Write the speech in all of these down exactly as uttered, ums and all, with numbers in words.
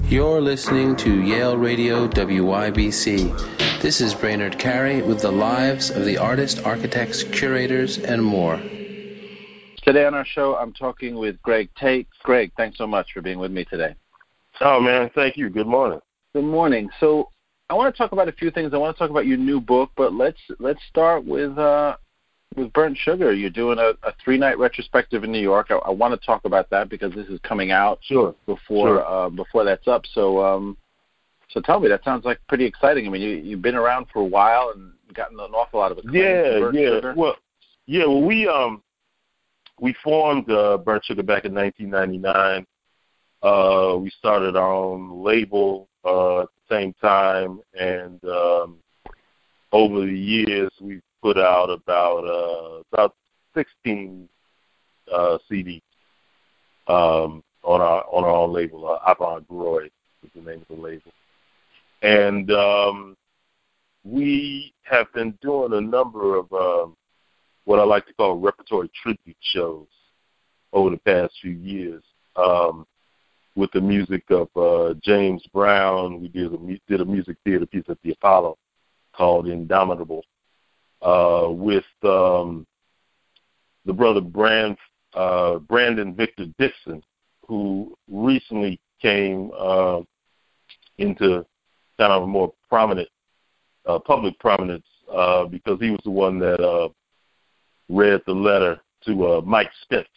You're listening to Yale Radio W Y B C. This is Brainerd Carey with the lives of the artists, architects, curators, and more. Today on our show, I'm talking with Greg Tate. Greg, thanks so much for being with me today. Oh, man, thank you. Good morning. Good morning. So I want to talk about a few things. I want to talk about your new book, but let's let's start with uh, with Burnt Sugar. You're doing a, a three-night retrospective in New York. I, I want to talk about that because this is coming out sure. before sure. Uh, before that's up. So um, so tell me, that sounds like pretty exciting. I mean, you, you've been around for a while and gotten an awful lot of acclaim. Yeah, Burnt yeah. Sugar. Well, yeah. Well, we um we formed uh, Burnt Sugar back in nineteen ninety-nine. Uh, we started our own label uh, at the same time, and um, over the years we've put out about uh, about sixteen uh, C Ds um, on our on our own label. Uh, Avant-Roy is the name of the label, and um, we have been doing a number of um, what I like to call repertory tribute shows over the past few years. Um, with the music of uh, James Brown, we did a, did a music theater piece at the Apollo called Indomitable. Uh, with um, the brother Brand, uh, Brandon Victor Dixon, who recently came uh, into kind of a more prominent, uh, public prominence uh, because he was the one that uh, read the letter to uh, Mike Spence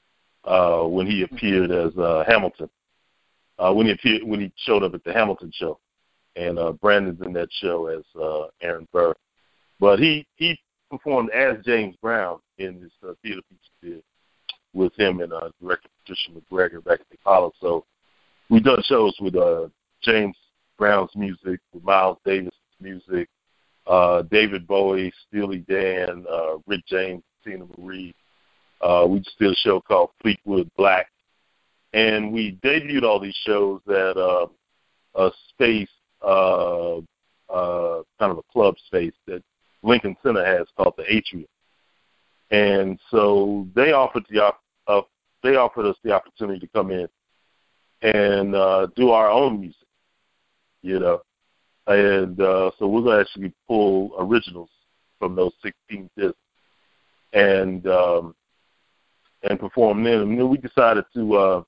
uh, when he appeared as uh, Hamilton. Uh, when he appeared, when he showed up at the Hamilton show, and uh, Brandon's in that show as uh, Aaron Burr, but he he performed as James Brown in this uh, theater piece he did with him and uh, director Patricia McGregor back at the Apollo. So we've done shows with uh, James Brown's music, with Miles Davis' music, uh, David Bowie, Steely Dan, uh, Rick James, Tina Marie. Uh, we just did a show called Fleetwood Black. And we debuted all these shows at uh, a space, uh, uh, kind of a club space that Lincoln Center has called the Atrium. And so they offered the op- uh, they offered us the opportunity to come in and uh, do our own music, you know. And uh, so we're going to actually pull originals from those sixteen discs and um, and perform them. And then we decided to. Uh,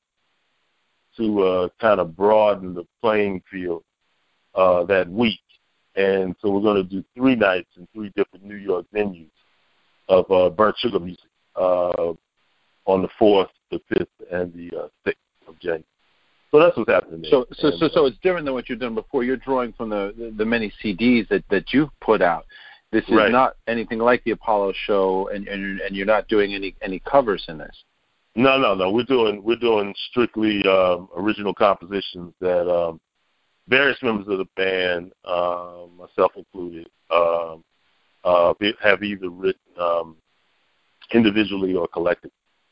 to uh, kind of broaden the playing field uh, that week. And so we're going to do three nights in three different New York venues of uh, Burnt Sugar music uh, on the fourth, the fifth, and the uh, sixth of January. So that's what's happening there. So, so, and, so, so it's different than what you've done before. You're drawing from the, the, the many C Ds that, that you've put out. This is right. not anything like the Apollo show, and, and, and you're not doing any, any covers in this. No, no, no. We're doing we're doing strictly um, original compositions that um, various members of the band, uh, myself included, um, uh, have either written um, individually or collectively.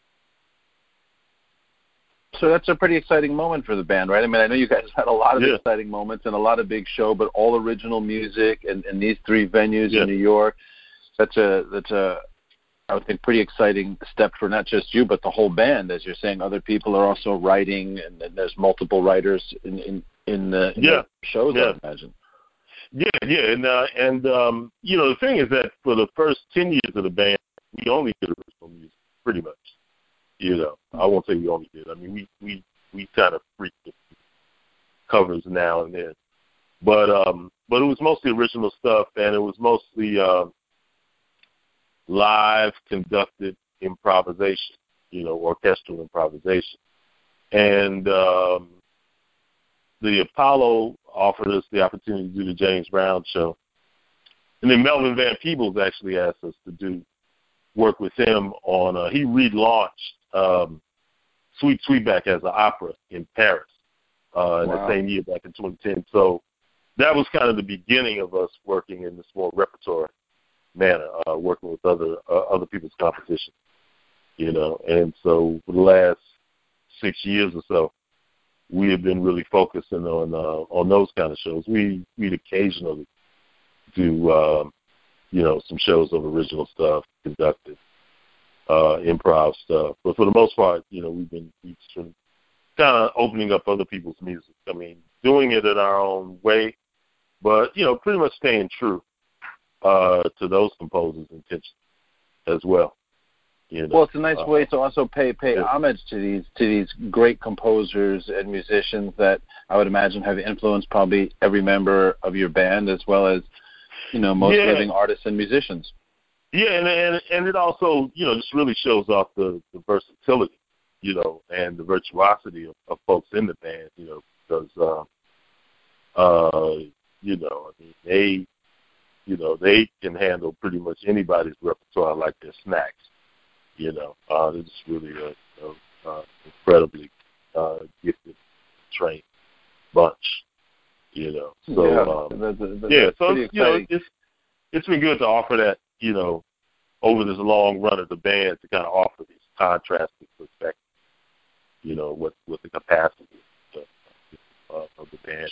So that's a pretty exciting moment for the band, right? I mean, I know you guys had a lot of yeah. exciting moments and a lot of big show, but all original music and, and these three venues yeah. in New York. That's a that's a I would think pretty exciting step for not just you, but the whole band. As you're saying, other people are also writing, and, and there's multiple writers in in in the, in yeah. the shows. Yeah. I imagine. Yeah, yeah, and uh, and um, you know the thing is that for the first ten years of the band, we only did original music, pretty much. You know, I won't say we only did. I mean, we we we kind of freaked the covers now and then, but um, but it was mostly original stuff, and it was mostly. Uh, live conducted improvisation, you know, orchestral improvisation. And um, the Apollo offered us the opportunity to do the James Brown show. And then Melvin Van Peebles actually asked us to do work with him on, uh, he relaunched um, Sweet Sweetback as an opera in Paris uh, in wow. the same year, back in twenty ten. So that was kind of the beginning of us working in this more repertoire manner, uh, working with other uh, other people's composition, you know. And so for the last six years or so, we have been really focusing on uh, on those kind of shows. We we'd occasionally do um, you know some shows of original stuff, conducted, uh, improv stuff, but for the most part, you know, we've been we've been kind of opening up other people's music. I mean, doing it in our own way, but, you know, pretty much staying true uh, to those composers' intentions as well. You know? Well, it's a nice uh, way to also pay pay yeah. homage to these to these great composers and musicians that I would imagine have influenced probably every member of your band, as well as, you know, most yeah. living artists and musicians. Yeah, and, and and it also, you know, just really shows off the, the versatility, you know, and the virtuosity of, of folks in the band, you know, because, uh, uh, you know, I mean, they, you know, they can handle pretty much anybody's repertoire like their snacks, you know. Uh, they're just really a, a, a incredibly uh, gifted, trained bunch, you know. So, yeah, um, that's, that's yeah, so, pretty you know, exciting. it's, it's been good to offer that, you know, over this long run of the band to kind of offer these contrasting perspectives, you know, with, with the capacity of, uh, of the band.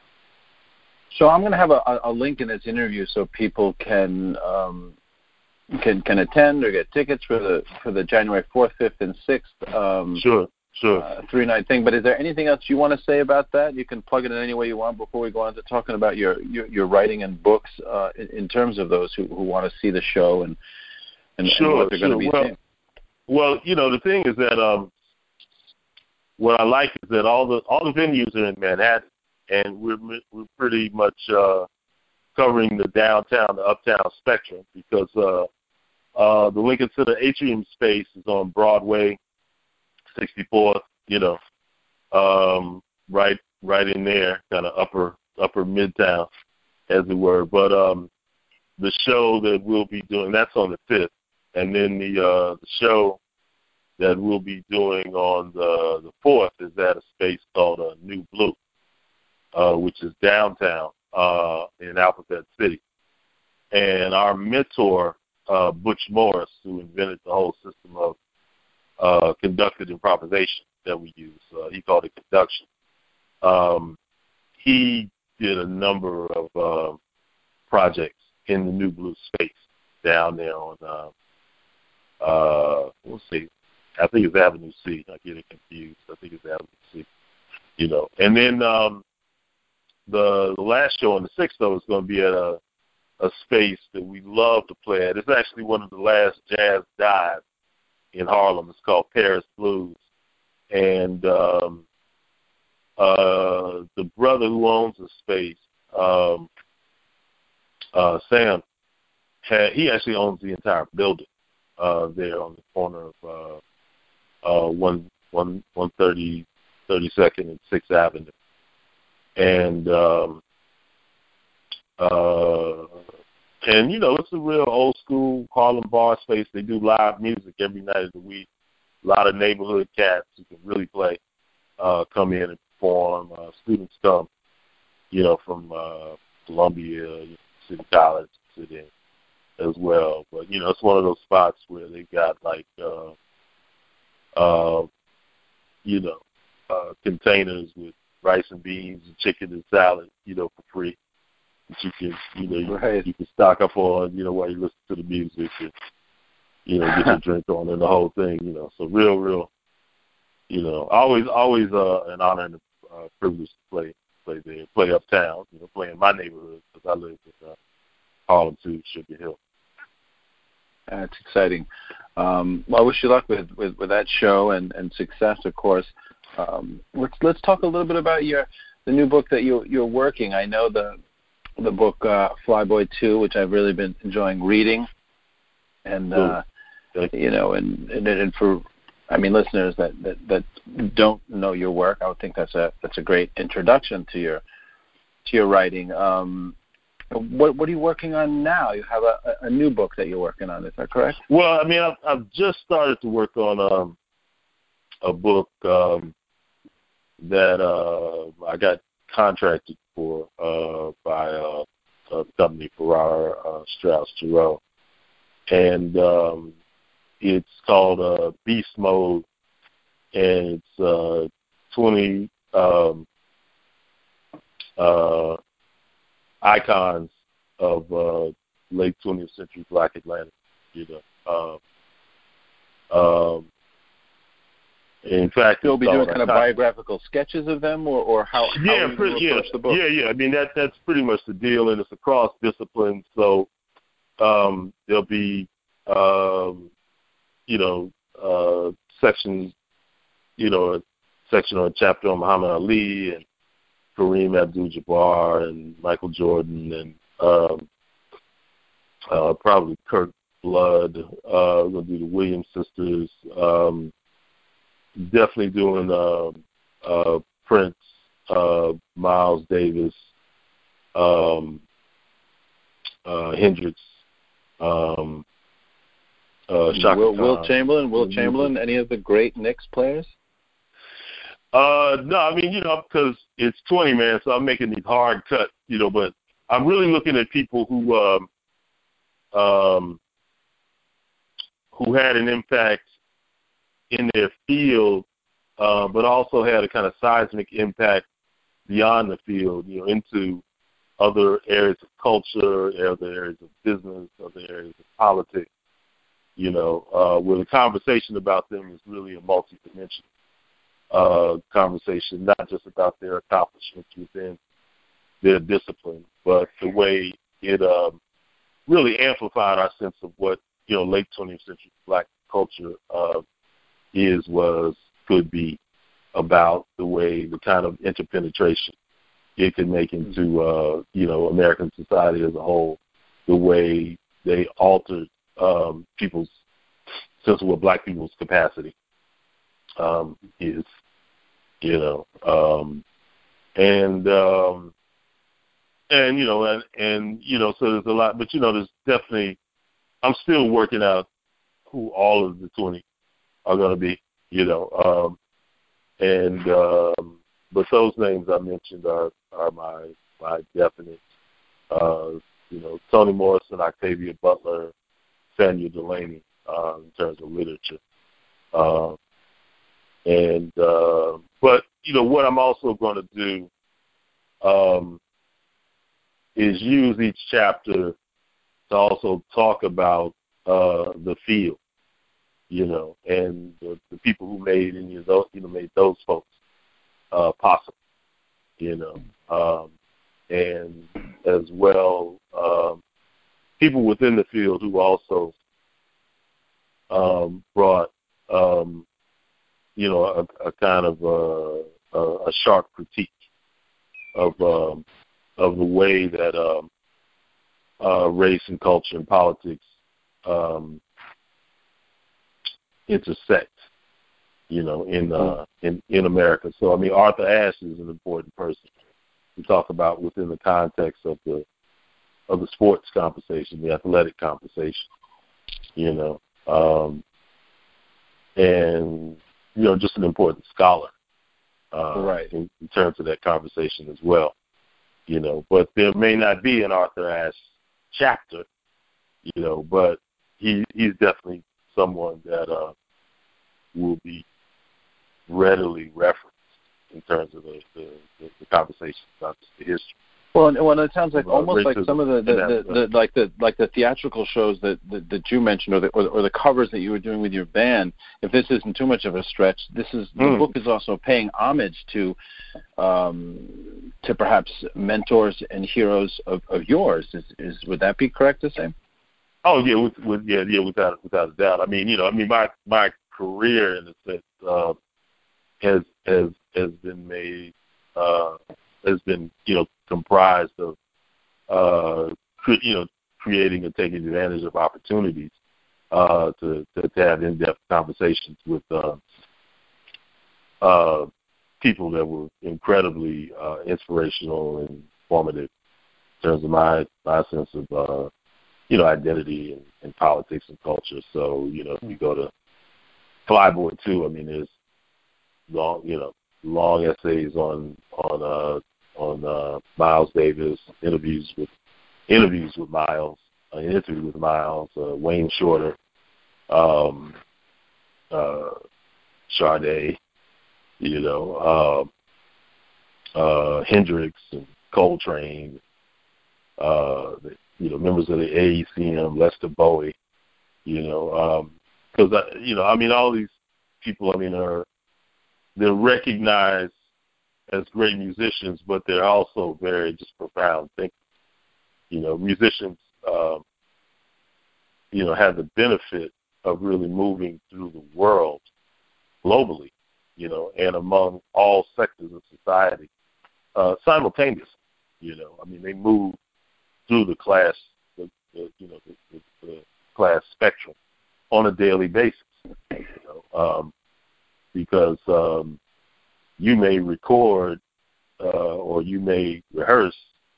So I'm going to have a, a link in this interview so people can um, can can attend or get tickets for the for the January fourth, fifth, and sixth. Um, sure, sure. Uh, three night thing. But is there anything else you want to say about that? You can plug it in any way you want before we go on to talking about your your, your writing and books uh, in, in terms of those who, who want to see the show and and, sure, and what they're sure. going to be well, seeing. Well, you know, the thing is that um, what I like is that all the all the venues are in Manhattan, and we're we're pretty much uh, covering the downtown, the uptown spectrum, because uh, uh, the Lincoln Center Atrium space is on Broadway, sixty-fourth, you know, um, right right in there, kind of upper upper midtown, as it were. But um, the show that we'll be doing, that's on the fifth, and then the uh, the show that we'll be doing on the the fourth is at a space called uh, New Blue, uh, which is downtown uh, in Alphabet City. And our mentor, uh, Butch Morris, who invented the whole system of uh, conducted improvisation that we use, uh, he called it conduction. Um, he did a number of uh, projects in the New Blue space down there on, uh, uh, we'll see, I think it's Avenue C. I get it confused. I think it's Avenue C. You know, and then um, the, the last show on the sixth, though, is going to be at a, a space that we love to play at. It's actually one of the last jazz dives in Harlem. It's called Paris Blues. And um, uh, the brother who owns the space, um, uh, Sam, had, he actually owns the entire building uh, there on the corner of uh, Uh, one one one thirty thirty second and Sixth Avenue, and um, uh, and you know it's a real old school Harlem bar space. They do live music every night of the week. A lot of neighborhood cats who can really play uh, come in and perform. Uh, students come, you know, from uh, Columbia, you know, City College, sit in as well. But you know, it's one of those spots where they got like. Uh, Uh, you know, uh, containers with rice and beans and chicken and salad, you know, for free. That you can, you know, you, Right. you can stock up on, you know, while you listen to the music and, you know, get your drink on and the whole thing, you know. So real, real, you know, always, always uh, an honor and a uh, privilege to play, play there, play uptown, you know, play in my neighborhood because I live in uh, Harlem too, Sugar Hill. That's exciting. Um, well, I wish you luck with, with, with that show and, and success, of course. Um, let's let's talk a little bit about your the new book that you you're working. I know the the book uh, Flyboy two, which I've really been enjoying reading, and uh, you know, and, and and for I mean listeners that, that, that don't know your work, I would think that's a that's a great introduction to your to your writing. Um, What what are you working on now? You have a, a new book that you're working on. Is that correct? Well, I mean, I've, I've just started to work on um, a book um, that uh, I got contracted for uh, by uh, a company, Farrar, uh, Straus Giroux, and um, it's called uh, Beast Mode, and it's uh, twenty um, uh, icons of uh, late twentieth century Black Atlanta, you know. Um, um, In fact, you'll be doing kind of biographical sketches of them, or, or how, how yeah, are you pretty, going to approach yeah, the book? Yeah, yeah. I mean, that that's pretty much the deal, and it's across disciplines. So um, there'll be, um, you know, uh, sections, you know, a section or a chapter on Muhammad Ali and Kareem Abdul-Jabbar and Michael Jordan and um, uh, probably Kirk Blood. Uh, we're going to do the Williams sisters. Um, definitely doing uh, uh, Prince, uh, Miles Davis, um, uh, Hendrix, um, uh, Shaka Will, Khan. Will Chamberlain, Will Chamberlain, any of the great Knicks players? Uh, no, I mean, you know, because it's twenty, man, so I'm making these hard cuts, you know, but I'm really looking at people who um, um, who had an impact in their field, uh, but also had a kind of seismic impact beyond the field, you know, into other areas of culture, other areas of business, other areas of politics, you know, uh, where the conversation about them is really a multidimensional uh, conversation, not just about their accomplishments within their discipline, but the way it um, really amplified our sense of what, you know, late twentieth century black culture uh, is, was, could be, about the way, the kind of interpenetration it can make into, uh, you know, American society as a whole, the way they altered um, people's sense of what black people's capacity um, is, you know, um, and, um, and, you know, and, and, you know, so there's a lot, but, you know, there's definitely, I'm still working out who all of the twenty are going to be, you know, um, and, um, but those names I mentioned are, are my, my definite, uh, you know, Toni Morrison, Octavia Butler, Samuel Delany, uh, in terms of literature. Uh, and, uh, but, you know, what I'm also going to do um, is use each chapter to also talk about uh, the field, you know, and the, the people who made any of those, you know, made those folks uh, possible, you know, um, and as well um, people within the field who also um, brought, um, you know, a, a kind of a, a, a sharp critique of um, of the way that um, uh, race and culture and politics um, intersect, you know, in uh, in in America. So I mean, Arthur Ashe is an important person to talk about within the context of the of the sports conversation, the athletic conversation, you know, um, and you know, just an important scholar, uh, right, in, in terms of that conversation as well, you know. But there may not be an Arthur Ashe chapter, you know, but he he's definitely someone that uh, will be readily referenced in terms of the, the, the, the conversation about the history. Well, and, well, it sounds like uh, almost like some of the, the, the, the like the like the theatrical shows that that, that you mentioned, or the, or the or the covers that you were doing with your band. If this isn't too much of a stretch, this is the mm. book is also paying homage to um, to perhaps mentors and heroes of, of yours. Is, is would that be correct to say? Oh yeah, with, with yeah yeah without without a doubt. I mean, you know, I mean my my career in a sense uh, has has has been made uh, has been you know comprised of uh, cre- you know creating and taking advantage of opportunities uh, to, to to have in-depth conversations with uh, uh, people that were incredibly uh, inspirational and formative in terms of my my sense of uh, you know identity and, and politics and culture. So you know if you go to Flyboy too, I mean there's long you know long essays on on uh, on uh, Miles Davis, interviews with interviews with Miles, an interview with Miles, uh, Wayne Shorter, um, uh, Sade, you know, uh, uh, Hendrix and Coltrane, uh, the, you know, members of the A E C M, Lester Bowie, you know, because, um, you know, I mean, all these people, I mean, are they're recognized as great musicians, but they're also very just profound thinkers. You know, musicians, um, you know, have the benefit of really moving through the world globally, you know, and among all sectors of society uh, simultaneously. You know, I mean, they move through the class, the, the you know, the, the, the class spectrum on a daily basis. You know, um, because um, you may record uh, or you may rehearse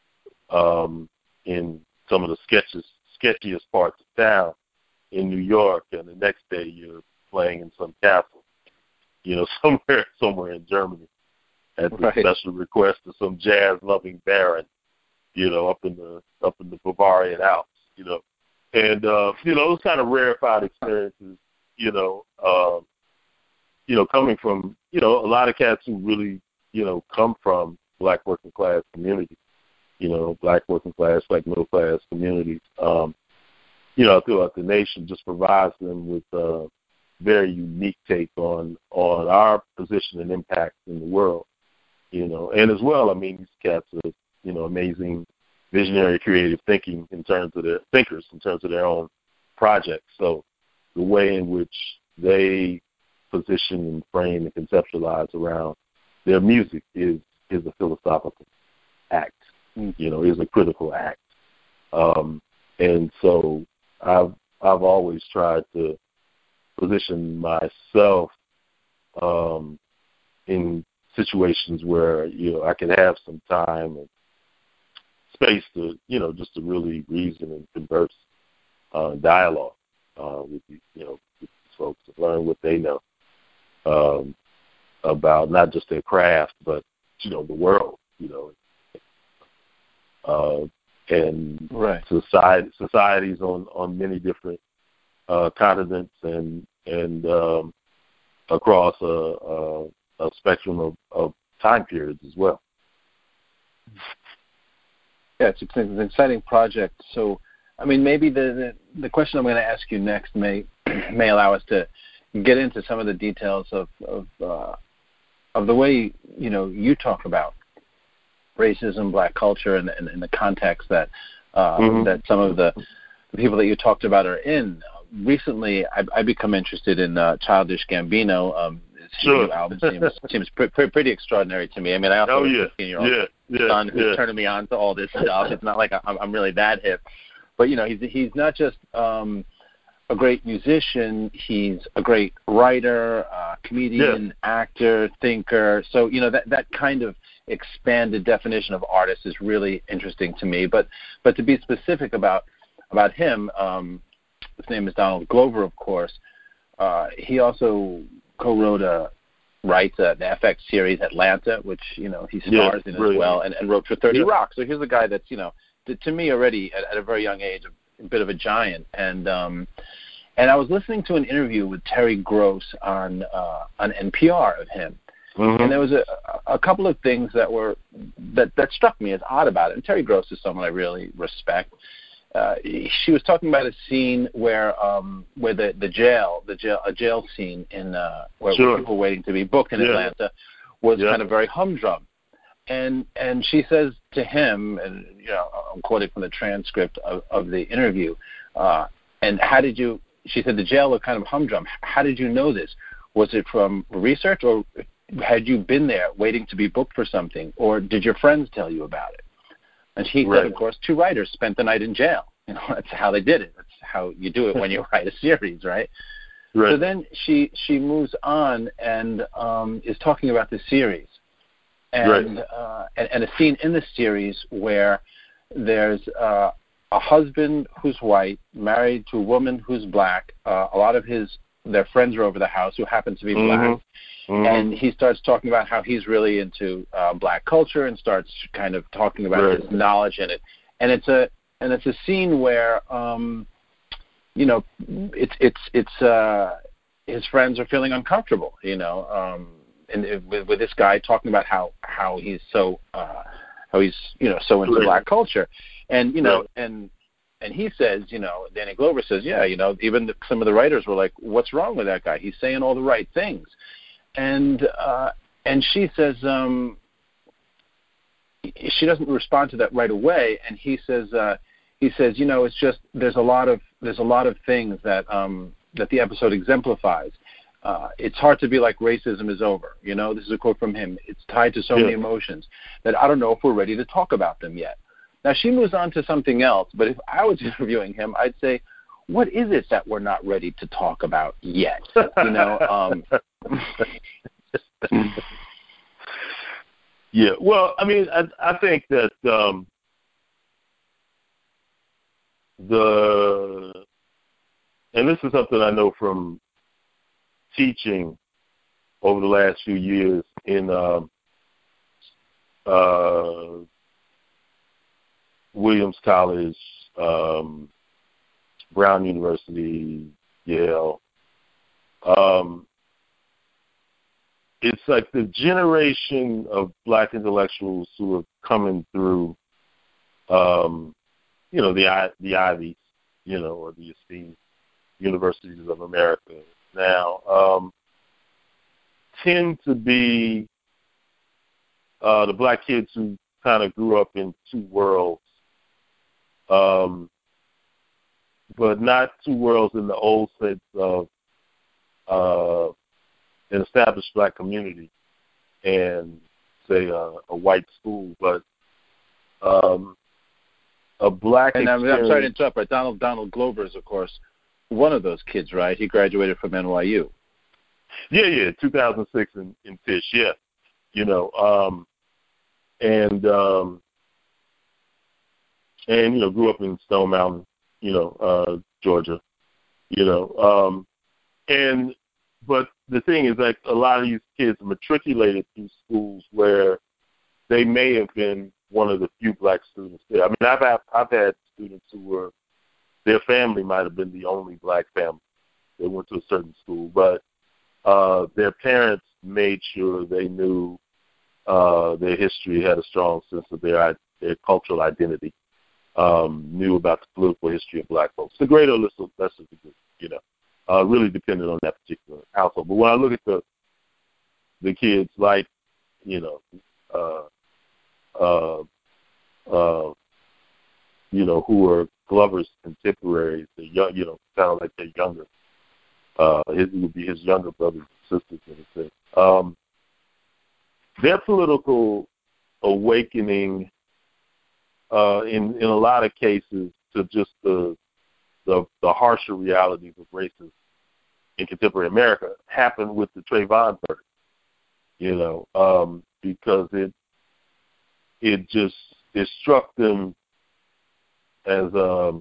um, in some of the sketches, sketchiest parts of town in New York, and the next day you're playing in some castle, you know, somewhere somewhere in Germany at the right. special request of some jazz-loving baron, you know, up in the up in the Bavarian Alps, you know, and uh, you know those kind of rarefied experiences, you know, um, you know, coming from you know a lot of cats who really you know come from black working class communities, you know, black working class, black middle class communities, um, you know, throughout the nation, just provides them with a very unique take on on our position and impact in the world, you know, and as well, I mean, these cats are, you know, amazing, visionary, creative thinking in terms of their thinkers, in terms of their own projects. So the way in which they position and frame and conceptualize around their music is is a philosophical act, you know, is a critical act. Um, and so I've I've always tried to position myself um, in situations where you know I could have some time and space to you know just to really reason and converse, uh, dialogue uh, with you know with these folks, to learn what they know um, about not just their craft but you know the world, you know, uh, and right. society societies on, on many different uh, continents and and um, across a, a, a spectrum of, of time periods as well. Yeah, it's, it's an exciting project. So, I mean, maybe the, the, the question I'm going to ask you next may may allow us to get into some of the details of of, uh, of the way you know you talk about racism, black culture, and, and, and the context that uh, mm-hmm. that some of the, the people that you talked about are in. Recently, I've, I've become interested in uh, Childish Gambino. Um, his sure. new album seems seems pre- pre- pretty extraordinary to me. I mean, I also oh, have yeah. a fifteen-year-old yeah. yeah. son who's yeah. turning me on to all this stuff. It's not like I'm, I'm really that hip, but you know, he's he's not just um, a great musician. He's a great writer, uh, comedian, yeah. actor, thinker. So you know that that kind of expanded definition of artist is really interesting to me. But but to be specific about about him, um, his name is Donald Glover, of course. Uh, he also co-wrote a writes uh, the F X series Atlanta, which you know he stars yeah, in brilliant. as well, and, and wrote for thirty yeah. Rock. So here's a guy that's you know to, to me already at, at a very young age a bit of a giant. And um, and I was listening to an interview with Terry Gross on uh, on N P R of him. Mm-hmm. And there was a, a couple of things that were that, that struck me as odd about it. And Terry Gross is someone I really respect. Uh, she was talking about a scene where um, where the, the jail, the jail, a jail scene in uh, where, sure. where people were waiting to be booked in yeah. Atlanta was yeah. kind of very humdrum. And and she says to him, and you know, I'm quoting from the transcript of, of the interview. Uh, and how did you? She said the jail was kind of humdrum. How did you know this? Was it from research, or had you been there waiting to be booked for something, or did your friends tell you about it? And he right. said, of course, two writers spent the night in jail. You know, that's how they did it. That's how you do it when you write a series, right? right? So then she she moves on and um, is talking about the series, and, right. uh, and and a scene in the series where there's uh, a husband who's white married to a woman who's black. Uh, a lot of his their friends are over the house who happen to be mm-hmm. black. Mm-hmm. And he starts talking about how he's really into uh, black culture and starts kind of talking about right. his knowledge in it. And it's a and it's a scene where um, you know it's it's it's uh, his friends are feeling uncomfortable, you know, um, and it, with, with this guy talking about how how he's so uh, how he's you know so into right. black culture, and you know right. and. And he says, you know, Danny Glover says, yeah, you know, even the, some of the writers were like, what's wrong with that guy? He's saying all the right things. and uh, and she says um, she doesn't respond to that right away, and he says uh, he says, you know, it's just there's a lot of there's a lot of things that um, that the episode exemplifies. Uh, it's hard to be like racism is over. You know, this is a quote from him. It's tied to so yeah. many emotions that I don't know if we're ready to talk about them yet. Now, she moves on to something else, but if I was interviewing him, I'd say, what is it that we're not ready to talk about yet? You know? Um, yeah, well, I mean, I, I think that um, the, and this is something I know from teaching over the last few years in um, uh, Williams College, um, Brown University, Yale. Um, it's like the generation of black intellectuals who are coming through, um, you know, the the Ivies, you know, or the esteemed universities of America now, um, tend to be uh, the black kids who kind of grew up in two worlds. Um, but not two worlds in the old sense of uh, an established black community and, say, uh, a white school, but um, a black and experience. I'm, I'm sorry to interrupt, but Donald Donald Glover is, of course, one of those kids, right? He graduated from N Y U. Yeah, yeah, two thousand six in, in Tisch, yeah. You know, um, and, um, and, you know, grew up in Stone Mountain, you know, uh, Georgia, you know. Um, and, but the thing is, like, a lot of these kids matriculated through schools where they may have been one of the few black students there. I mean, I've had, I've had students who were, their family might have been the only black family. They went to a certain school, but uh, their parents made sure they knew uh, their history, had a strong sense of their their cultural identity, um, knew about the political history of black folks. The greater or lesser, lesser degree, you know, uh, really depended on that particular household. But when I look at the the kids like, you know, uh, uh, uh, you know, who are Glover's contemporaries, the young, you know, kind of like they're younger. Uh, his would be his younger brothers and sisters in a sense. Um, their political awakening, uh, in in a lot of cases, to just the the, the harsher realities of racism in contemporary America happened with the Trayvon verdict. You know, um, because it it just it struck them as um,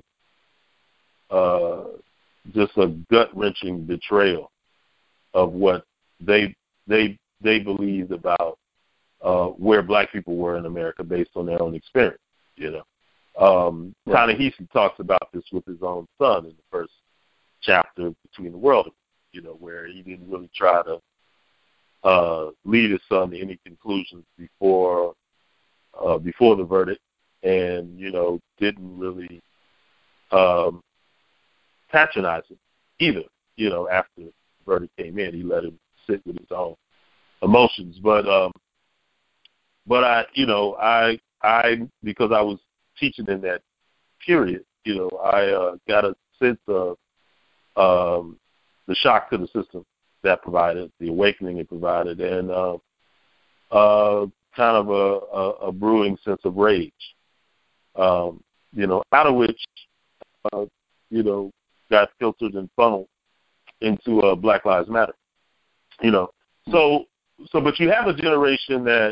uh, just a gut-wrenching betrayal of what they they they believed about uh, where black people were in America based on their own experience. You know, um, right. Ta-Nehisi talks about this with his own son in the first chapter, Between the World, you know, where he didn't really try to uh, lead his son to any conclusions before uh, before the verdict, and you know, didn't really um, patronize him either. You know, after the verdict came in, he let him sit with his own emotions. But um, but I, you know, I I because I was teaching in that period, you know, I uh, got a sense of um, the shock to the system that provided, the awakening it provided, and uh, uh, kind of a, a, a brewing sense of rage, um, you know, out of which, uh, you know, got filtered and funneled into uh, Black Lives Matter, you know. So, so, but you have a generation that,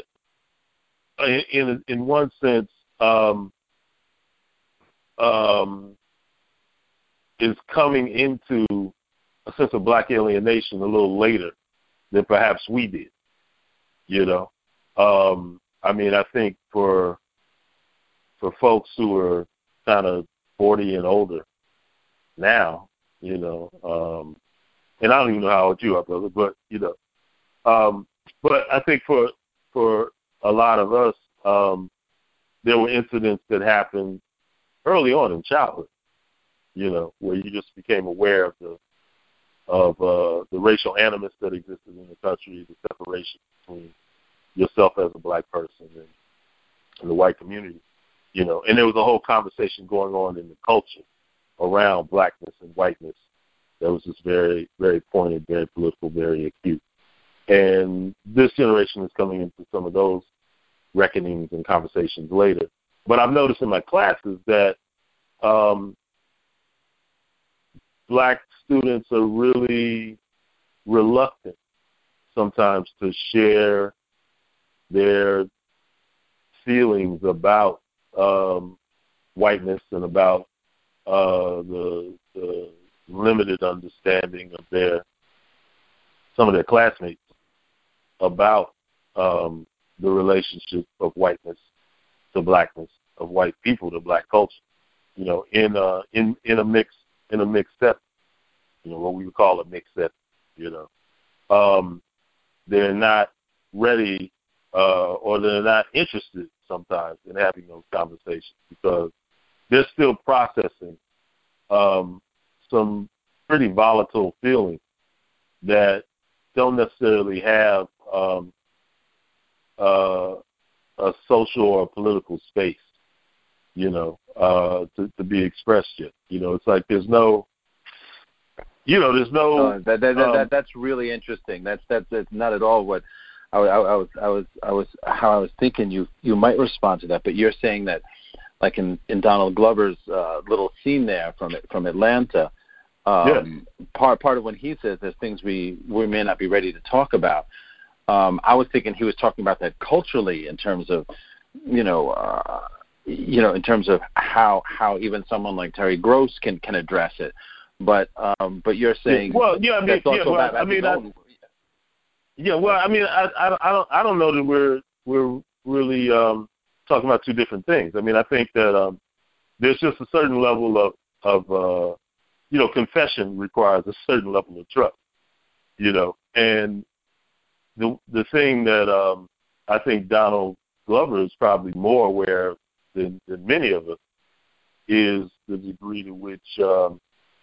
in in one sense, um, um, is coming into a sense of black alienation a little later than perhaps we did, you know. Um, I mean, I think for for folks who are kind of forty and older now, you know, um, and I don't even know how old you are, brother, but you know, um, but I think for for a lot of us, um, there were incidents that happened early on in childhood, you know, where you just became aware of the of uh, the racial animus that existed in the country, the separation between yourself as a black person and, and the white community, you know. And there was a whole conversation going on in the culture around blackness and whiteness that was just very, very pointed, very political, very acute. And this generation is coming into some of those reckonings and conversations later. But I've noticed in my classes that um, black students are really reluctant sometimes to share their feelings about um, whiteness and about uh, the, the limited understanding of their some of their classmates about um, the relationship of whiteness to blackness, of white people to black culture. You know, in a in in a mixed in a mixed set, you know, what we would call a mixed set. You know, um, they're not ready uh, or they're not interested sometimes in having those conversations because they're still processing um, some pretty volatile feelings that don't necessarily have um, uh, a social or political space, you know, uh, to, to be expressed yet. You know, it's like there's no, you know, there's no. Uh, that, that, that, um, that that's really interesting. That's that's, that's not at all what I, I, I was I was I was how I was thinking you you might respond to that. But you're saying that, like in, in Donald Glover's uh, little scene there from from Atlanta. Um, yeah. Part part of when he says there's things we, we may not be ready to talk about. Um, I was thinking he was talking about that culturally in terms of, you know, uh, you know, in terms of how how even someone like Terry Gross can, can address it. But um, but you're saying yeah, well, yeah, I mean, yeah, well, I mean, I, yeah, well, I mean, I, I, I don't I don't know that we're we're really um, talking about two different things. I mean, I think that um, there's just a certain level of of uh, you know, confession requires a certain level of trust, you know, and the the thing that um, I think Donald Glover is probably more aware of than, than many of us is the degree to which um,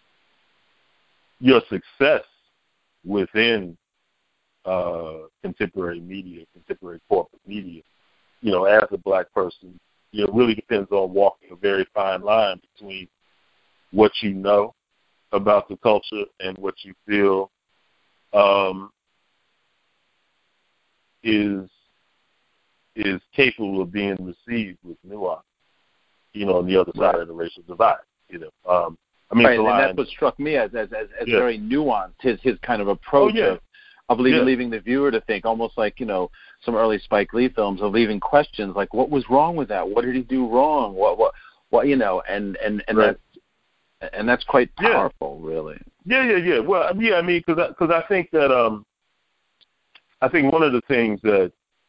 your success within uh, contemporary media, contemporary corporate media, you know, as a black person, you know, really depends on walking a very fine line between what you know about the culture and what you feel um, is is capable of being received with nuance, you know, on the other side right. of the racial divide. You know, um, I mean, right, and line, that's what struck me as as, as, as yeah. very nuanced. His his kind of approach oh, yeah. of of leaving yeah. leaving the viewer to think, almost like, you know, some early Spike Lee films of leaving questions like, what was wrong with that? What did he do wrong? What what what you know? And and and right. that's and that's quite powerful, yeah. really. Yeah, yeah, yeah. Well, yeah, I mean, because because I, I think that um, I think one of the things that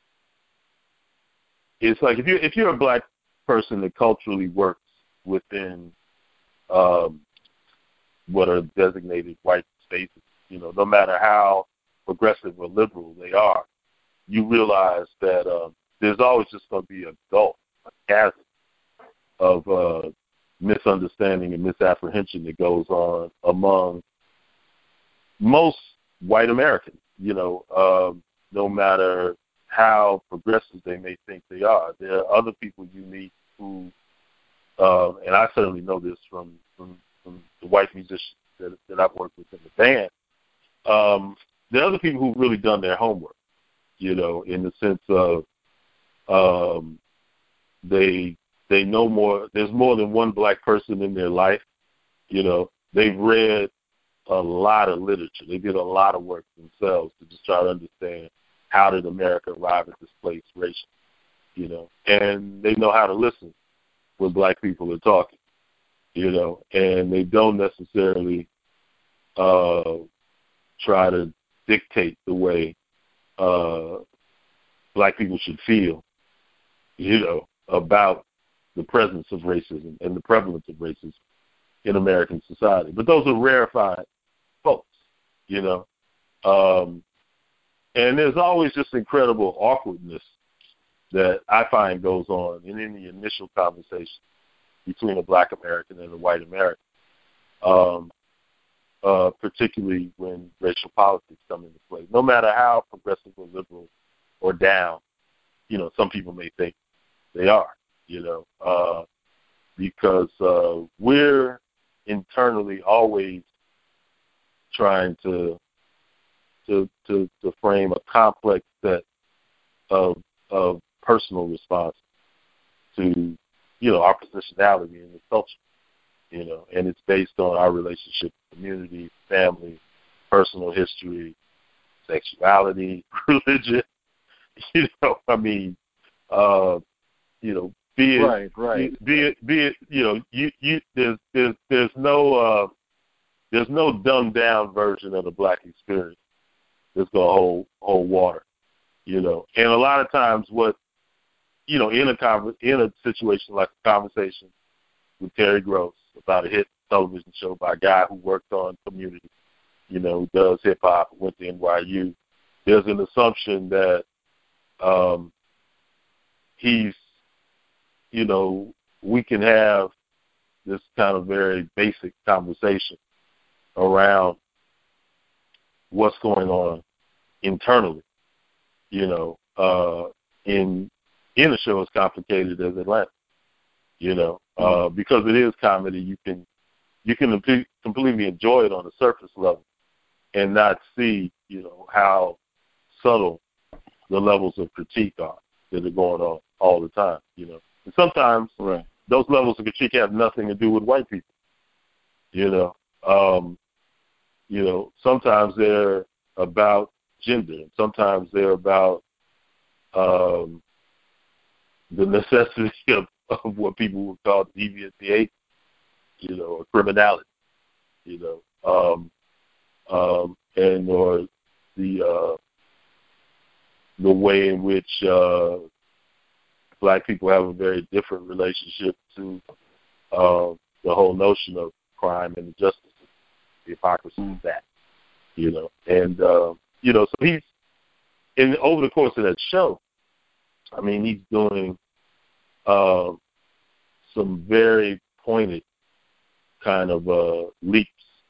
it's like if you if you're a black person that culturally works within um, what are designated white spaces, you know, no matter how progressive or liberal they are, you realize that um, there's always just going to be a gulf, a chasm of uh, misunderstanding and misapprehension that goes on among most white Americans, you know, um, no matter how progressive they may think they are. There are other people you meet who, uh, and I certainly know this from, from, from the white musicians that, that I've worked with in the band, um, there are other people who've really done their homework, you know, in the sense of um, they they know more. There's more than one black person in their life, you know. They've read a lot of literature. They did a lot of work themselves to just try to understand how did America arrive at this place racially, you know. And they know how to listen when black people are talking, you know, and they don't necessarily uh, try to dictate the way uh, black people should feel, you know, about the presence of racism and the prevalence of racism in American society. But those are rarefied folks, you know. Um, and there's always just incredible awkwardness that I find goes on in any initial conversation between a black American and a white American. Um, uh, particularly when racial politics come into play. No matter how progressive or liberal or down, you know, some people may think they are, you know, uh, because uh, we're internally always trying to to to, to frame a complex set of of personal response to, you know, our positionality in the culture, you know, and it's based on our relationship with community, family, personal history, sexuality, religion, you know, I mean, uh, you know, be it, right, right. be it, be it, you know, you, you, there's, there's, there's no, uh, there's no dumbed down version of the Black experience that's gonna hold hold water, you know. And a lot of times, what, you know, in a conver- in a situation like a conversation with Terry Gross about a hit television show by a guy who worked on Community, you know, who does hip hop, went to N Y U, there's an assumption that um, he's, you know, we can have this kind of very basic conversation around what's going on internally, you know, uh, in in a show as complicated as Atlanta, you know, uh, because it is comedy. You can you can completely enjoy it on the surface level and not see, you know, how subtle the levels of critique are that are going on all the time, you know. And sometimes right. those levels of critique have nothing to do with white people, you know. Um, you know, sometimes they're about gender, and sometimes they're about um, the necessity of, of what people would call deviant behavior, you know, or criminality, you know, um, um, and or the uh, the way in which uh, Black people have a very different relationship to uh, the whole notion of crime and the justice system, the hypocrisy of that, you know, and uh, you know, so he's in over the course of that show. I mean, he's doing uh, some very pointed kind of uh, leaps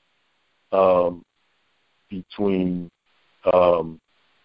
um, between um,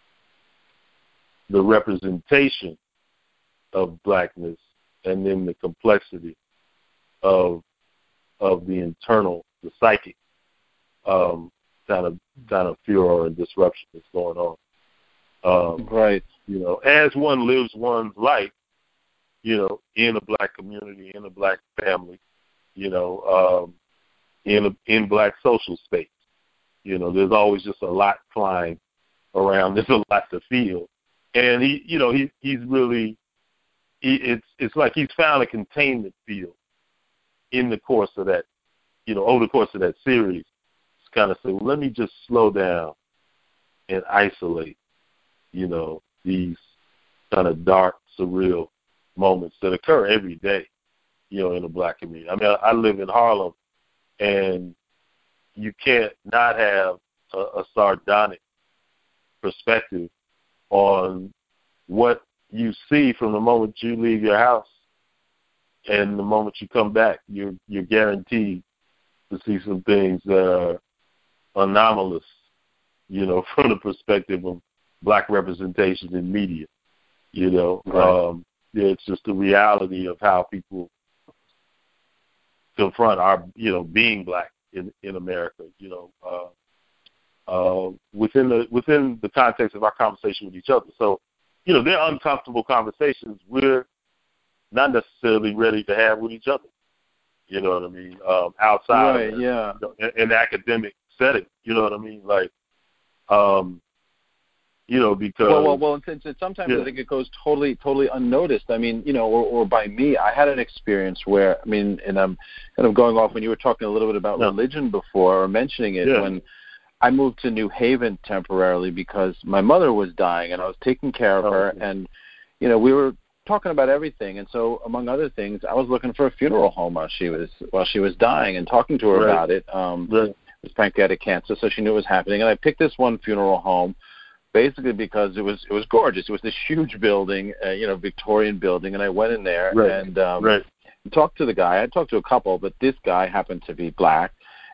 the representation of Blackness and then the complexity of of the internal, the psychic um, kind of kind of furor and disruption that's going on. Um, right. You know, as one lives one's life, you know, in a Black community, in a Black family, you know, um, in a, in Black social space, you know, there's always just a lot flying around. There's a lot to feel, and he, you know, he he's really, he, it's it's like he's found a containment field in the course of that, you know, over the course of that series. It's kind of say, well, let me just slow down and isolate, you know, these kind of dark, surreal moments that occur every day, you know, in the Black community. I mean, I, I live in Harlem, and you can't not have a, a sardonic perspective on what you see from the moment you leave your house and the moment you come back. You're you're guaranteed to see some things that are anomalous, you know, from the perspective of Black representation in media. You know, right. um, it's just the reality of how people confront our, you know, being Black in, in America. You know, uh, uh, within the within the context of our conversation with each other. So, you know, they're uncomfortable conversations we're not necessarily ready to have with each other. You know what I mean? Um, outside right, of yeah. you know, an, an academic setting. You know what I mean? Like, um, you know, because well, well, well. And, and sometimes yeah. I think it goes totally, totally unnoticed. I mean, you know, or, or by me, I had an experience where, I mean, and I'm kind of going off when you were talking a little bit about yeah. religion before, or mentioning it yeah. when I moved to New Haven temporarily because my mother was dying and I was taking care of Oh, her, okay. and you know, we were talking about everything. And so, among other things, I was looking for a funeral home while she was while she was dying, and talking to her right. about it. Um, right. It was pancreatic cancer, so she knew it was happening. And I picked this one funeral home, basically because it was it was gorgeous. It was this huge building, uh, you know, Victorian building, and I went in there right. and um, right. talked to the guy. I talked to a couple, but this guy happened to be Black.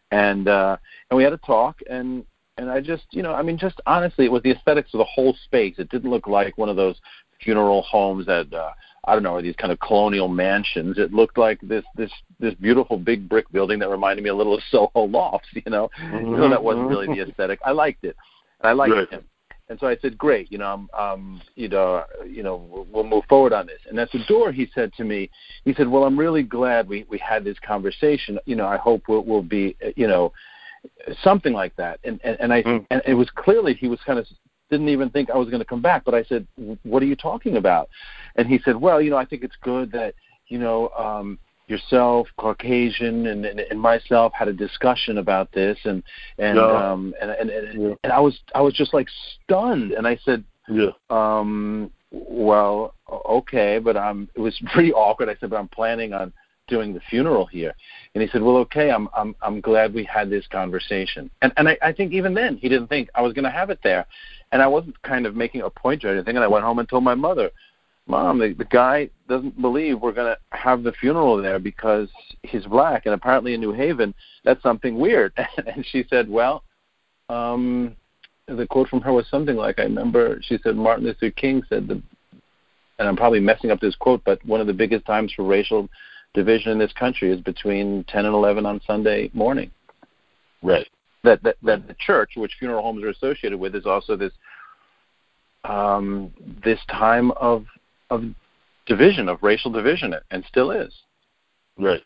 and uh, and we had a talk, and and I just, you know, I mean, just honestly, it was the aesthetics of the whole space. It didn't look like one of those funeral homes that uh, I don't know, or these kind of colonial mansions. It looked like this this this beautiful big brick building that reminded me a little of Soho Lofts. You know, mm-hmm. Even though that wasn't really the aesthetic. I liked it, and I liked right. him. And so I said, great, you know, um, um, you know, you know, we'll, we'll move forward on this. And at the door, he said to me, he said, well, I'm really glad we, we had this conversation. You know, I hope we'll, we'll be, you know, something like that. And and, and I mm. and it was clearly he was kind of didn't even think I was going to come back. But I said, what are you talking about? And he said, well, you know, I think it's good that, you know, um, yourself, Caucasian, and, and and myself had a discussion about this, and and no. um and and and, yeah. and I was I was just like stunned, and I said, yeah, um, well, okay, but I'm. It was pretty awkward. I said, but I'm planning on doing the funeral here, and he said, well, okay, I'm I'm I'm glad we had this conversation, and and I, I think even then he didn't think I was going to have it there, and I wasn't kind of making a point or anything, and I went home and told my mother. Mom, the, the guy doesn't believe we're going to have the funeral there because he's black, and apparently in New Haven, that's something weird. And she said, well, um, the quote from her was something like, I remember she said, Martin Luther King said, the, and I'm probably messing up this quote, but one of the biggest times for racial division in this country is between ten and eleven on Sunday morning. Right. That, that, that the church, which funeral homes are associated with, is also this um, this time of of division, of racial division, and still is. Right.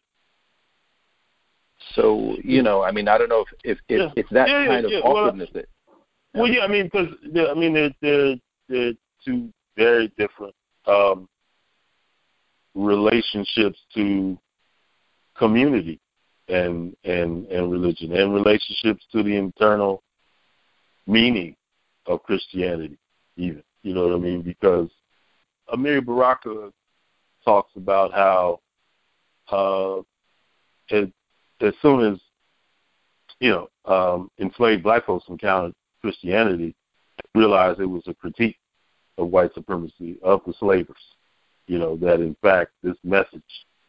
So, you know, I mean, I don't know if if, if yeah. it's that yeah, kind yeah, of yeah. awkwardness. Well, that, well yeah, I mean, because, I mean, they're, they're, they're two very different um, relationships to community and, and, and religion, and relationships to the internal meaning of Christianity, even. You know what I mean? Because Amiri Baraka talks about how uh, as, as soon as, you know, um, enslaved black folks encountered Christianity, realized it was a critique of white supremacy, of the slavers. You know, that in fact this message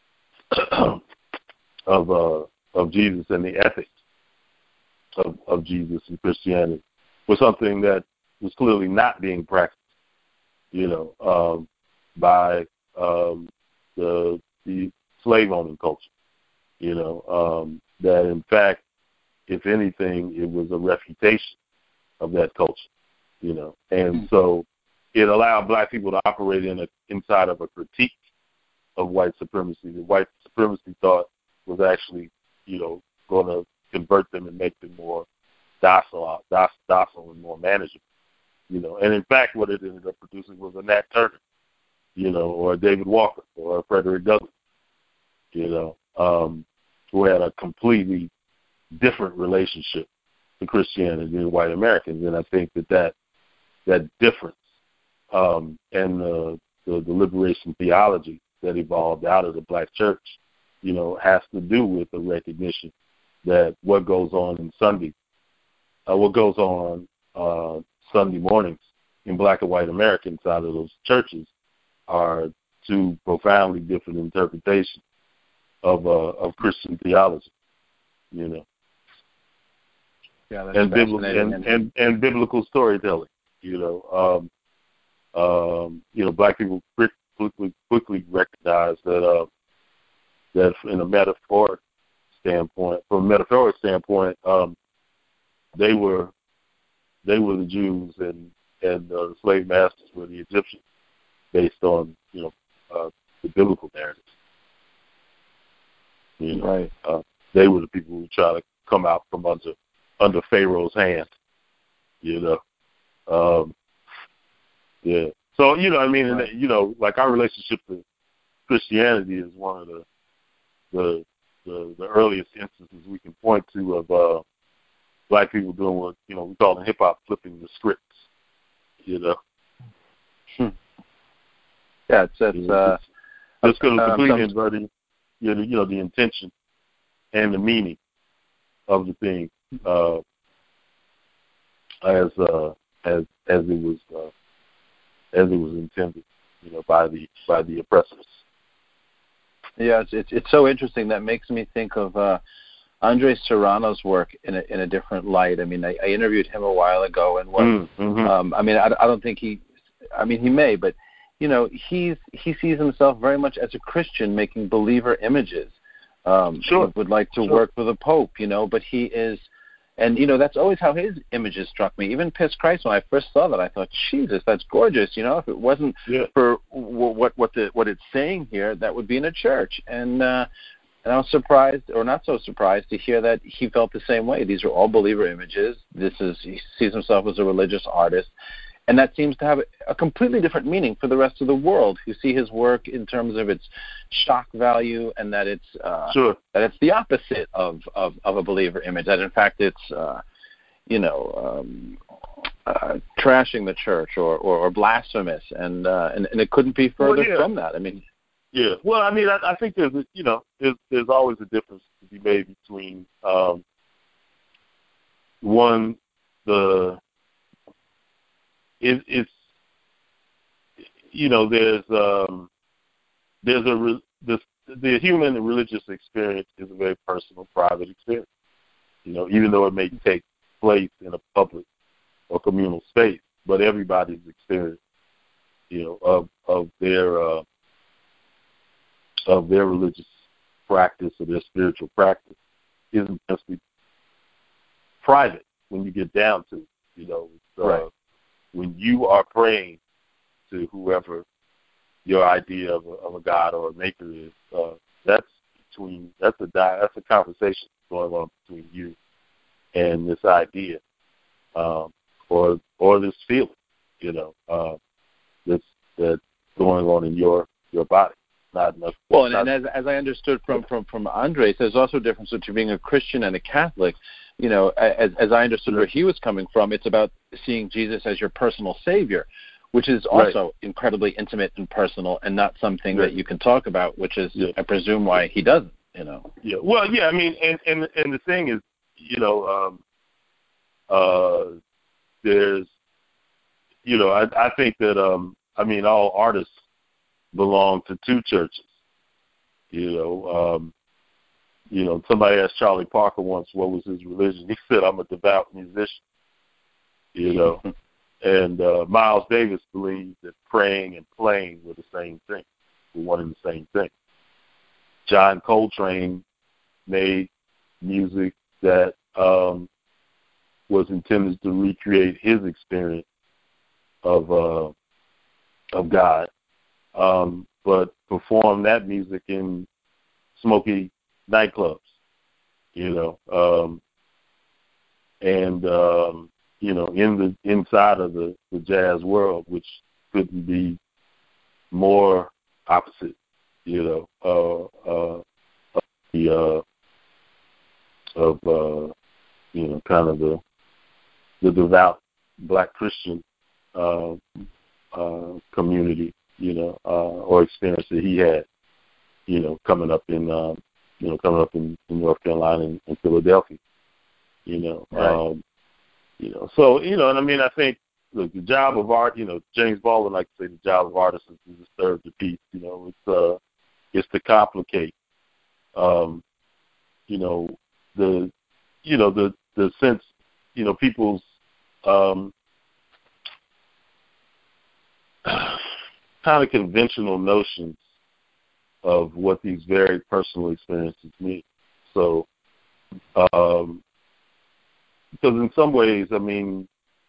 of uh, of Jesus and the ethics of, of Jesus and Christianity was something that was clearly not being practiced. You know, um, by um, the the slave owning culture. You know, um, that in fact, if anything, it was a refutation of that culture. You know, and so it allowed black people to operate in a, inside of a critique of white supremacy. The white supremacy thought was actually, you know, going to convert them and make them more docile, docile and more manageable. You know, and in fact, what it ended up producing was a Nat Turner, you know, or a David Walker, or a Frederick Douglass, you know, um, who had a completely different relationship to Christianity than white Americans. And I think that that, that difference um, and the, the, the liberation theology that evolved out of the black church, you know, has to do with the recognition that what goes on in Sunday, uh, what goes on uh, Sunday mornings in black and white America inside of those churches are two profoundly different interpretations of uh, of Christian theology, you know, yeah, that's and, biblical, and, and and biblical storytelling, you know. Um, um, you know, black people quickly quickly recognize that uh, that in a metaphoric standpoint, from a metaphoric standpoint, um, they were they were the Jews and and uh, the slave masters were the Egyptians, based on, you know, uh, the biblical narrative. You know, right. Uh, they were the people who try to come out from under under Pharaoh's hand. You know, um, yeah. So you know, I mean, right. and, you know, like our relationship to Christianity is one of the the the, the earliest instances we can point to of uh, black people doing what, you know, we call in hip hop flipping the scripts. You know. Hmm. Yeah, it's it's uh, just because uh, completely inverting, you know, you know, the intention and the meaning of the thing uh, as uh, as as it was uh, as it was intended, you know, by the by the oppressors. Yeah, it's it's, it's so interesting. That makes me think of uh, Andres Serrano's work in a, in a different light. I mean, I, I interviewed him a while ago, and what mm-hmm. um, I mean, I, I don't think he. I mean, he may, but you know, he's he sees himself very much as a Christian making believer images. Um, sure. He would like to sure. work for the Pope, you know, but he is. And, you know, that's always how his images struck me. Even Piss Christ, when I first saw that, I thought, Jesus, that's gorgeous. You know, if it wasn't yeah. for w- what what the what it's saying here, that would be in a church. And uh, and I was surprised, or not so surprised, to hear that he felt the same way. These are all believer images. This is he sees himself as a religious artist. And that seems to have a completely different meaning for the rest of the world who see his work in terms of its shock value, and that it's uh, sure. that it's the opposite of, of, of a believer image. That in fact it's uh, you know um, uh, trashing the church or, or, or blasphemous, and, uh, and and it couldn't be further well, yeah. from that. I mean, yeah. Well, I mean, I, I think there's a, you know there's there's always a difference to be made between um, one the It, it's, you know, there's um, there's a re, the the human and religious experience is a very personal, private experience. You know, even though it may take place in a public or communal space, but everybody's experience, you know, of of their uh, of their religious practice or their spiritual practice isn't necessarily private when you get down to it. You know, it's, uh, right. when you are praying to whoever your idea of a, of a God or a maker is, uh, that's between that's a that's a conversation going on between you and this idea, um, or or this feeling, you know, uh, that's that's going on in your your body. Not enough. Well, and, not, and as as I understood from from from Andres, there's also a difference between being a Christian and a Catholic. You know, as as I understood where he was coming from, it's about seeing Jesus as your personal Savior, which is also right. incredibly intimate and personal, and not something right. that you can talk about. Which is, yeah. I presume, why he doesn't. You know. Yeah. Well, yeah. I mean, and and and the thing is, you know, um, uh, there's, you know, I I think that um, I mean, all artists belong to two churches. You know, um, you know, somebody asked Charlie Parker once what was his religion. He said, "I'm a devout musician." You know, and uh, Miles Davis believed that praying and playing were the same thing, were one and the same thing. John Coltrane made music that um, was intended to recreate his experience of uh, of God. Um, but perform that music in smoky nightclubs, you know, um, and um, you know, in the inside of the, the jazz world, which couldn't be more opposite, you know, uh, uh, of the uh, of uh, you know, kind of the the devout Black Christian uh, uh, community. You know, uh, or experience that he had, you know, coming up in, um, you know, coming up in, in North Carolina and, and Philadelphia, you know, right. um, you know, so, you know, and I mean, I think, look, the job of art, you know, James Baldwin likes to say the job of artists is to disturb the peace, you know, it's, uh, it's to complicate, um, you know, the, you know, the, the sense, you know, people's, um, kind of conventional notions of what these very personal experiences mean. So, um, because in some ways, I mean,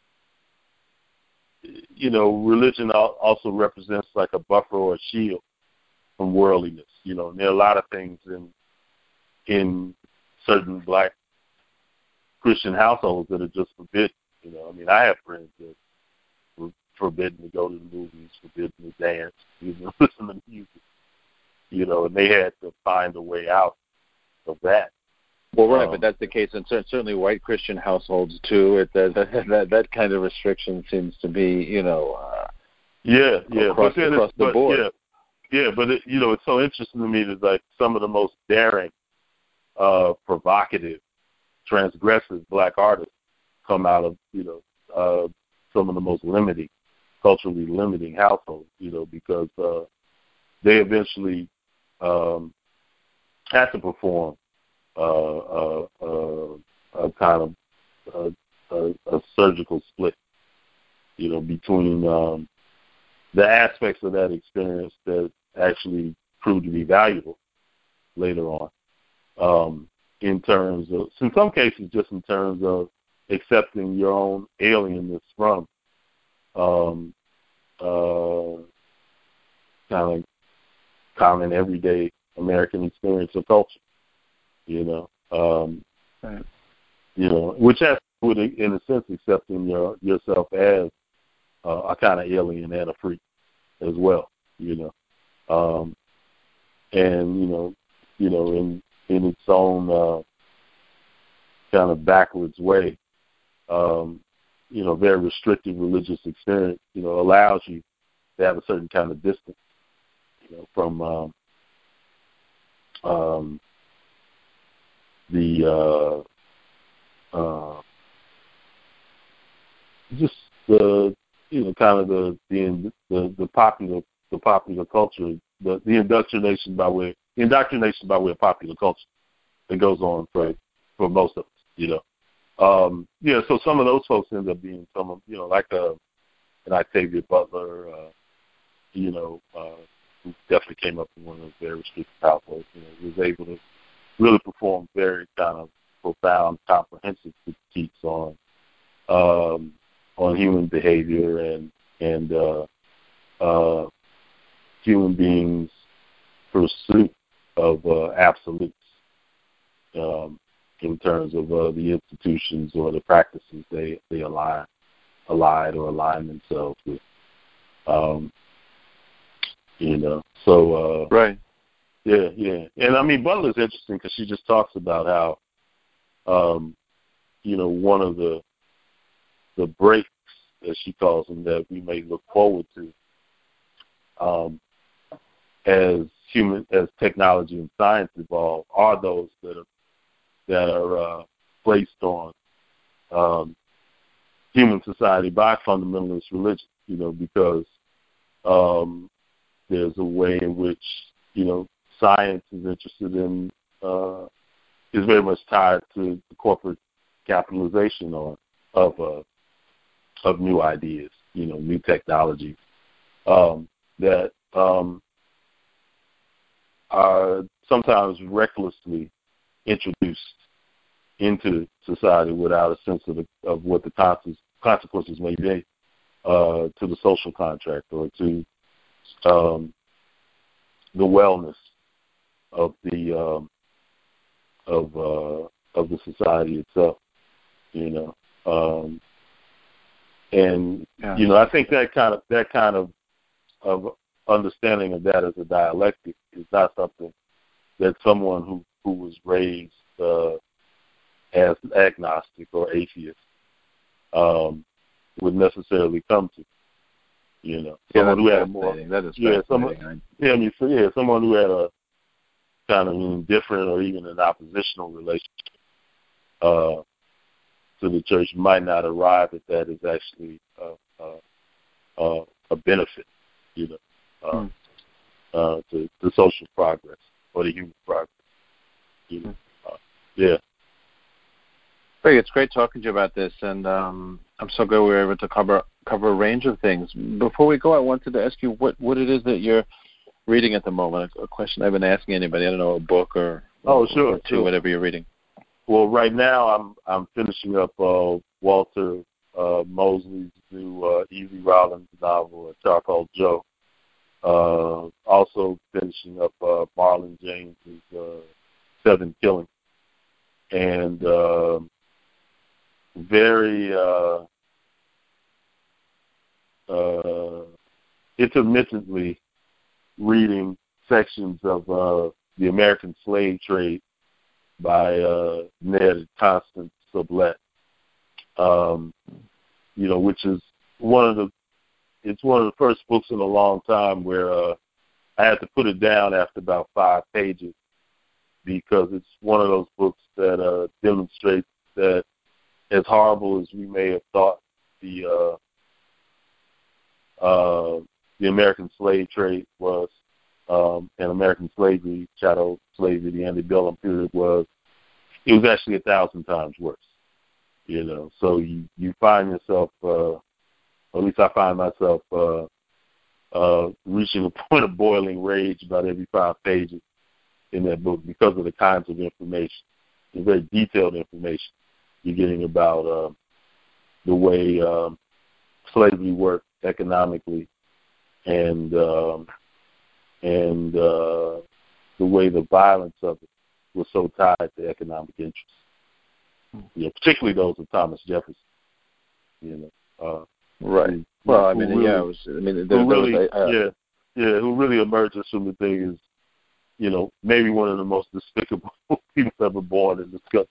you know, religion also represents like a buffer or a shield from worldliness. You know, and there are a lot of things in in certain Black Christian households that are just forbidden. You know, I mean, I have friends that were forbidden to go to the movies, forbidden to dance, even listen to music. You know, and they had to find a way out of that. Well, right, um, but that's the case in certainly white Christian households too. It, that, that that that kind of restriction seems to be, you know, uh, yeah, yeah, across, but across the but, board. Yeah, yeah, but it, you know, it's so interesting to me that like some of the most daring, uh, provocative, transgressive Black artists come out of, you know, uh, some of the most limiting, culturally limiting households. You know, because uh, they eventually um, had to perform uh, uh, uh, a kind of a, a, a surgical split, you know, between um, the aspects of that experience that actually proved to be valuable later on, um, in terms of, in some cases, just in terms of accepting your own alienness from um, uh, kind of common everyday American experience or culture, you know, um, right. you know, which has to do with, in a sense, accepting your yourself as uh, a kind of alien and a freak as well, you know, um, and you know, you know, in in its own uh, kind of backwards way, um, you know, very restrictive religious experience, you know, allows you to have a certain kind of distance, you know, from um, um, the uh, uh, just the you know kind of the the the, the popular the popular culture, the, the indoctrination by way indoctrination by way of popular culture that goes on for for most of us, you know. Um, yeah, so some of those folks end up being some of you know like a an Octavia Butler, uh, you know, uh, who definitely came up in one of those very restricted households. You know, was able to really perform very kind of profound, comprehensive critiques on um, on human behavior and and uh, uh, human beings' pursuit of uh, absolutes um, in terms of uh, the institutions or the practices they they align allied or align themselves with. Um, you know, so uh, Right. yeah, yeah, and I mean Butler's interesting because she just talks about how um, you know one of the the breaks, as she calls them, that we may look forward to um, as human as technology and science evolve are those that are that are uh, placed on um, human society by fundamentalist religion. You know, because um, there's a way in which you know science is interested in uh, is very much tied to the corporate capitalization or of uh, of new ideas, you know, new technologies um, that um, are sometimes recklessly introduced into society without a sense of, the, of what the consequences may be uh, to the social contract or to um, the wellness of the um, of uh, of the society itself, you know. Um, and Yeah. you know, I think that kind of that kind of of understanding of that as a dialectic is not something that someone who, who was raised uh, as agnostic or atheist um, would necessarily come to. You know, Yeah, someone who had a more that is yeah, someone someone, yeah, I mean, so, yeah, someone who had a kind of indifferent or even an oppositional relationship uh, to the church might not arrive at that as actually uh, uh, uh, a benefit, you know, uh, hmm. uh, to the social progress or the human progress. You know, uh, yeah. Greg, it's great talking to you about this, and um, I'm so glad we were able to cover cover a range of things. Before we go, I wanted to ask you what, what it is that you're reading at the moment. A, a question I've been asking anybody. I don't know, a book or, oh, or, sure, or two, sure. whatever you're reading. Well, right now I'm I'm finishing up uh, Walter uh, Mosley's new uh, Evie Rollins novel, Charcoal Joe. Uh, also finishing up uh, Marlon James's uh, Seven Killings, and uh, very uh, uh, intermittently reading sections of uh, The American Slave Trade by uh, Ned Constance Sublette. Um, you know, which is one of the it's one of the first books in a long time where uh, I had to put it down after about five pages because it's one of those books that uh, demonstrates that as horrible as we may have thought the uh, uh, the American slave trade was, um, and American slavery, chattel slavery, the antebellum period was, it was actually a thousand times worse. You know, so you, you find yourself, uh, or at least I find myself uh, uh, reaching a point of boiling rage about every five pages in that book because of the kinds of information, the very detailed information you're getting about uh, the way um, slavery worked economically, and um, and uh, the way the violence of it was so tied to economic interests. Yeah, particularly those of Thomas Jefferson. You know, uh, right. Who, well, who I mean, really, yeah, it was. I mean, there, who there really, was a, uh, yeah, yeah, who really emerges from the thing is, you know, maybe one of the most despicable people ever born in this country.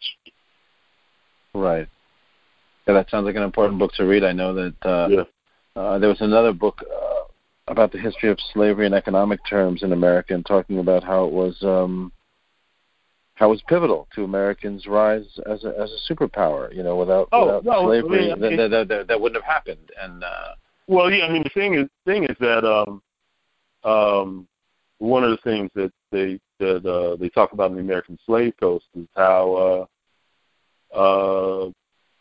Right. Yeah, that sounds like an important book to read. I know that uh, Yeah. uh, there was another book uh, about the history of slavery in economic terms in America, and talking about how it was um, how it was pivotal to Americans' rise as a as a superpower. You know, without Oh, without no, slavery, I mean, that, that, that, that wouldn't have happened. And uh, well, yeah, I mean, the thing is, thing is that um, um, one of the things that they that uh, they talk about in the American Slave Coast is how uh, uh,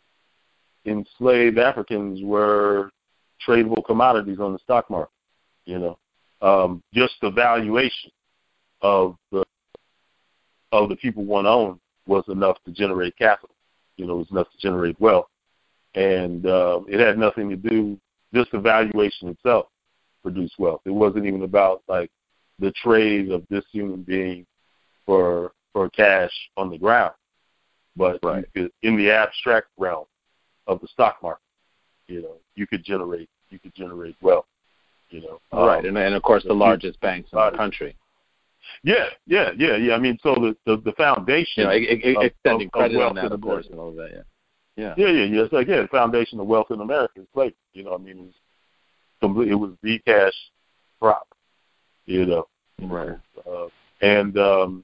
enslaved Africans were tradable commodities on the stock market. You know, um, just the valuation of the of the people one owned was enough to generate capital. You know, it was enough to generate wealth, and uh, it had nothing to do. Just the valuation itself produced wealth. It wasn't even about like the trade of this human being for for cash on the ground, but right. you could, in the abstract realm of the stock market, you know, you could generate you could generate wealth. You know, right, um, and and of course the largest banks in the country. Yeah, yeah, yeah, yeah. I mean, so the the, the foundation, you know, e- e- of, extending of, credit of on that, of course, America. and all of that. Yeah, yeah, yeah, yeah, yeah. It's like yeah, the foundation of wealth in America is slavery. You know, I mean, it was complete. It was the cash crop. You know, right. Uh, and um,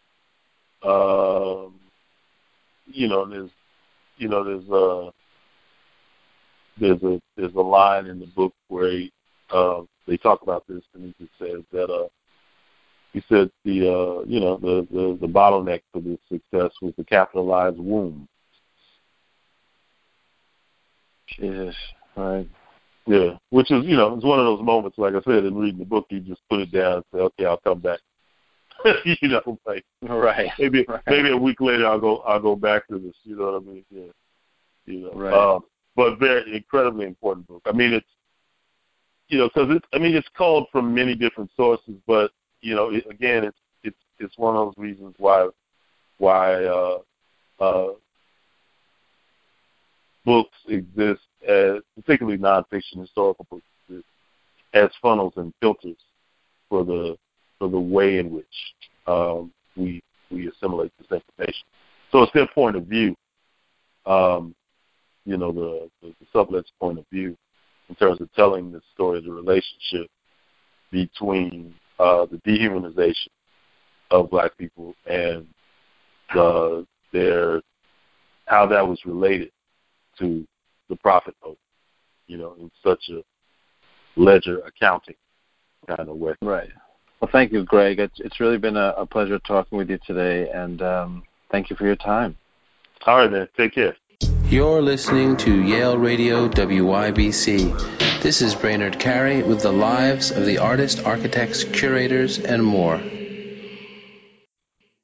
um, you know, there's, you know, there's a there's a there's a line in the book where he, uh, they talk about this, and he just says that uh, he said the uh, you know the, the the bottleneck for this success was the capitalized womb. Jesus, right. Yeah, which is, you know, it's one of those moments, like I said, in reading the book, you just put it down and say, okay, I'll come back. you know, like right. maybe right. maybe a week later I'll go I'll go back to this. You know what I mean? Yeah. You know, right. um, but very incredibly important book. I mean, it's you know, because it's I mean, it's called from many different sources, but you know, it, again, it's it's it's one of those reasons why why uh, uh, books exist, as, particularly nonfiction historical books, exist as funnels and filters for the for the way in which um, we we assimilate this information. So it's their point of view, um, you know, the, the, the sublet's point of view in terms of telling the story of the relationship between uh, the dehumanization of black people and the, their how that was related to the profit motive, you know, in such a ledger accounting kind of way. Right. Well, thank you, Greg. It's it's really been a, a pleasure talking with you today, and um, thank you for your time. All right, man. Take care. You're listening to Yale Radio W Y B C. This is Brainerd Carey with the lives of the artists, architects, curators, and more.